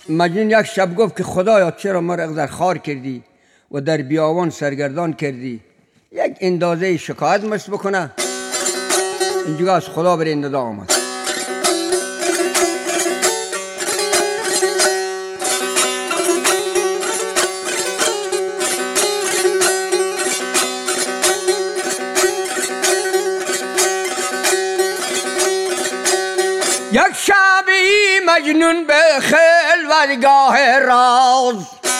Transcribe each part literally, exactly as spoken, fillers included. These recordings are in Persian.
مجنون یک شب گفت که خدایا چرا ما را در خار کردی و در بیابان سرگردان کردی؟ یک اندازه شکایت مست بکنه. اینجا از خدا بر این ندا آمد. یک شبی مجنون به خلوتگاه راز،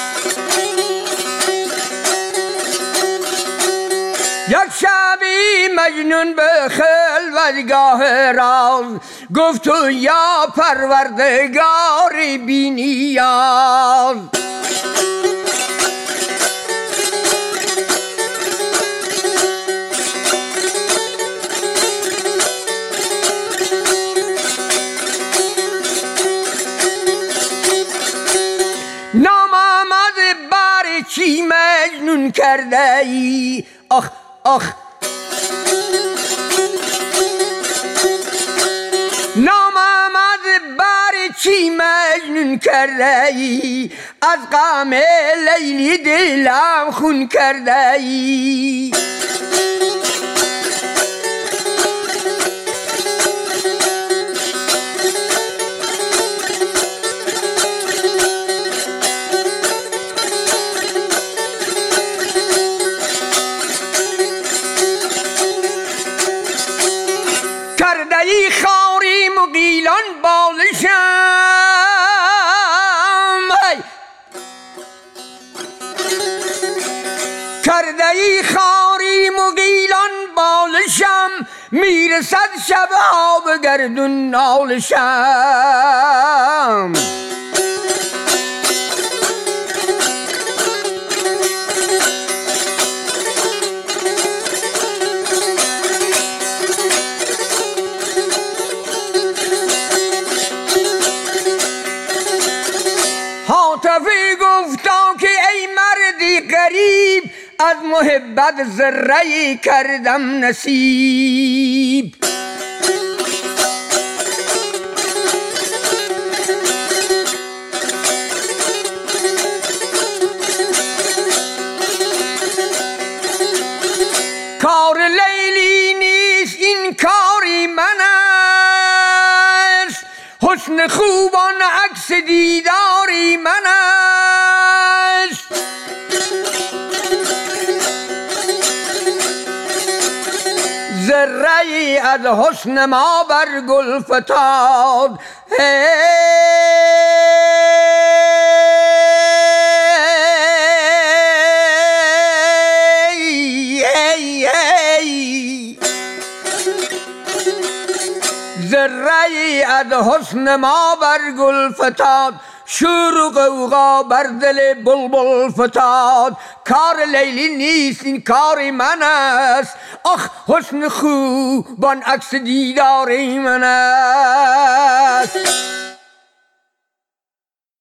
یک شبی مجنون به خلوتگاه راز، گفت تو یا پروردگار بی نیاز، نامآمد بر چی مجنون کرده ای؟ آخ آخ نامآمد بر چی مجنون کرده ای؟ از غم لیلی دلم خون کرده ای. کرده ای خاری مغیلان بالشم، کرده ای خاری مغیلان بالشم، میرسد شبها به گردون نالشم. حاطفی گفتا که ای مردی غریب، از محبت ذره‌ای کردم نصیب. کار لیلی نیست این کاری من است، حسن خوبان عکس دیداری من است. ذره‌ای از حسن ما بر گل فتاد، ذره‌ای از حسن ما بر گل فتاد، شور و غوغا بر دل بلبل فتاد. کار لیلی نیست این کار من است، آخ حسن خوبان عکس دیدار من است.